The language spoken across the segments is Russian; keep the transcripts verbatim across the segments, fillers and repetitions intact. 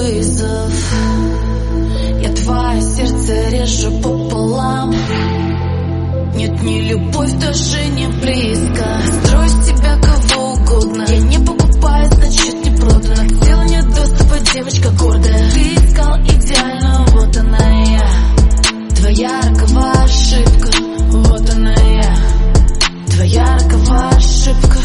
вызов. Я твое сердце режу пополам. Нет, не любовь, даже не близко. Строю из тебя кого угодно. Я не покупаю, значит не продано. К телу нет доступа, девочка гордая. Ты искал идеальную, вот она я. Твоя роковая ошибка, вот она я. Твоя роковая ошибка.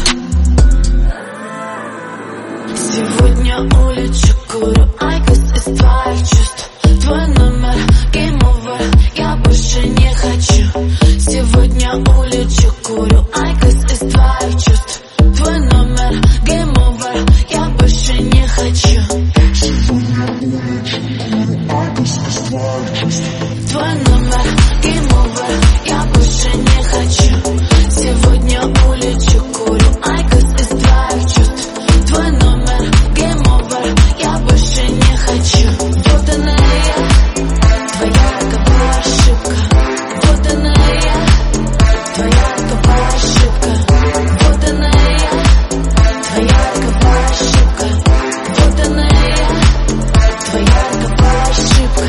Сегодня улечу, курю айкос из твоих чувств. Твой номер, game over, я больше не хочу. Сегодня улечу, курю айкос из твоих чувств. Твой номер, game over, я больше не хочу. Сегодня улечу, курю айкос из твоих чувств. Твой номер, game over, я больше не хочу. Сегодня улечу, курю айкос из твоих чувств. Твой номер, game over, я больше не хочу. Вот она я, твоя роковая ошибка. Вот она я, твоя роковая ошибка. Вот она я, твоя роковая ошибка. Вот она я, твоя роковая ошибка.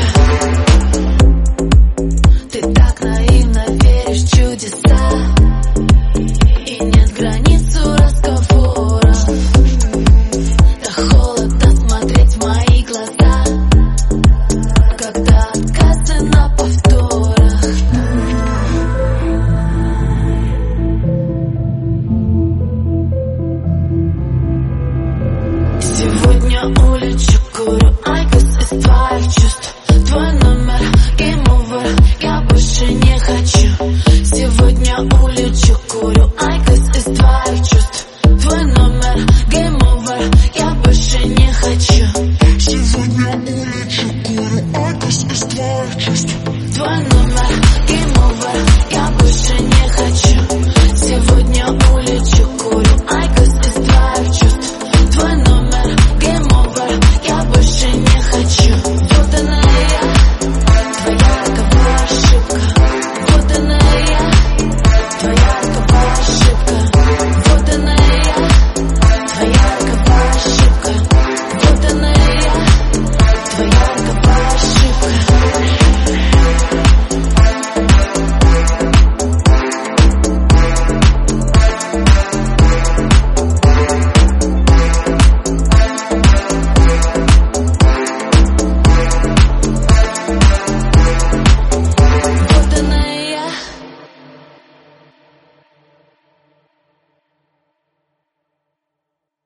Ты так наивно веришь в чудеса, и нет границ у разговоров. Так холодно смотреть в мои глаза, когда отказы на повторах. Сегодня улечу, курю айкос из твоих чувств. Твой номер, game over, я больше не хочу. Сегодня улечу, курю айкос из твоих чувств. Твой номер, game over, я больше не хочу. Сегодня улечу, курю айкос из твоих чувств. Твой номер, game over, я больше не хочу. Сегодня улечу, курю айкос